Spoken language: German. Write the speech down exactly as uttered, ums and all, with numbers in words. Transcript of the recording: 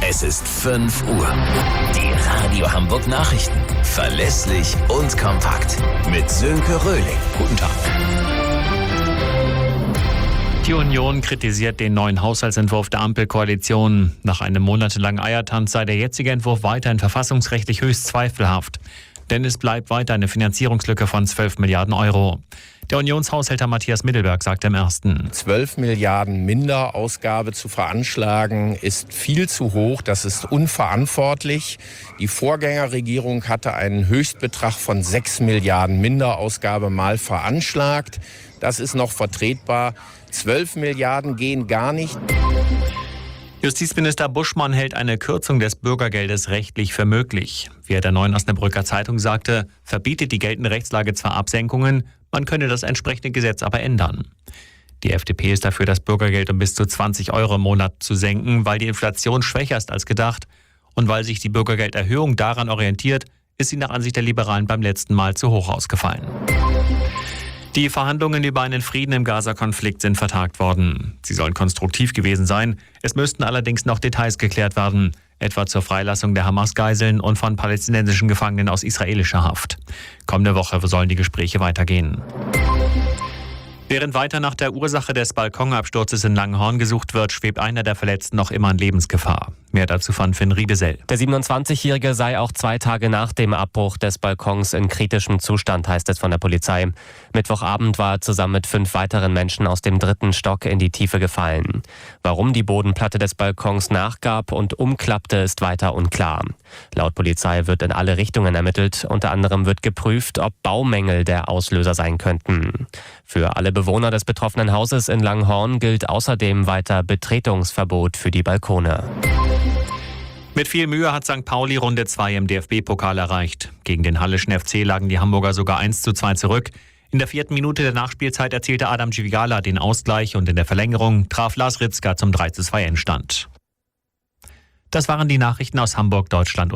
Es ist fünf Uhr. Die Radio Hamburg Nachrichten. Verlässlich und kompakt. Mit Sönke Röhling. Guten Tag. Die Union kritisiert den neuen Haushaltsentwurf der Ampelkoalition. Nach einem monatelangen Eiertanz sei der jetzige Entwurf weiterhin verfassungsrechtlich höchst zweifelhaft. Denn es bleibt weiter eine Finanzierungslücke von zwölf Milliarden Euro. Der Unionshaushälter Matthias Mittelberg sagt im Ersten: zwölf Milliarden Minderausgabe zu veranschlagen ist viel zu hoch, das ist unverantwortlich. Die Vorgängerregierung hatte einen Höchstbetrag von sechs Milliarden Minderausgabe mal veranschlagt. Das ist noch vertretbar. zwölf Milliarden gehen gar nicht. Justizminister Buschmann hält eine Kürzung des Bürgergeldes rechtlich für möglich. Wie er der Neuen Osnabrücker Zeitung sagte, verbietet die geltende Rechtslage zwar Absenkungen, man könne das entsprechende Gesetz aber ändern. Die F D P ist dafür, das Bürgergeld um bis zu zwanzig Euro im Monat zu senken, weil die Inflation schwächer ist als gedacht und weil sich die Bürgergelderhöhung daran orientiert, ist sie nach Ansicht der Liberalen beim letzten Mal zu hoch ausgefallen. Die Verhandlungen über einen Frieden im Gaza-Konflikt sind vertagt worden. Sie sollen konstruktiv gewesen sein. Es müssten allerdings noch Details geklärt werden, etwa zur Freilassung der Hamas-Geiseln und von palästinensischen Gefangenen aus israelischer Haft. Kommende Woche sollen die Gespräche weitergehen. Während weiter nach der Ursache des Balkonabsturzes in Langenhorn gesucht wird, schwebt einer der Verletzten noch immer in Lebensgefahr. Mehr dazu von Finn Riebesell. Der siebenundzwanzigjährige sei auch zwei Tage nach dem Abbruch des Balkons in kritischem Zustand, heißt es von der Polizei. Mittwochabend war er zusammen mit fünf weiteren Menschen aus dem dritten Stock in die Tiefe gefallen. Warum die Bodenplatte des Balkons nachgab und umklappte, ist weiter unklar. Laut Polizei wird in alle Richtungen ermittelt. Unter anderem wird geprüft, ob Baumängel der Auslöser sein könnten. Für alle Bewohner des betroffenen Hauses in Langenhorn gilt außerdem weiter Betretungsverbot für die Balkone. Mit viel Mühe hat Sankt Pauli Runde zwei im D F B-Pokal erreicht. Gegen den Halleschen F C lagen die Hamburger sogar eins zu zwei zurück. In der vierten Minute der Nachspielzeit erzielte Adam Djigala den Ausgleich und in der Verlängerung traf Lars Ritzka zum drei zu zwei Endstand. Das waren die Nachrichten aus Hamburg, Deutschland und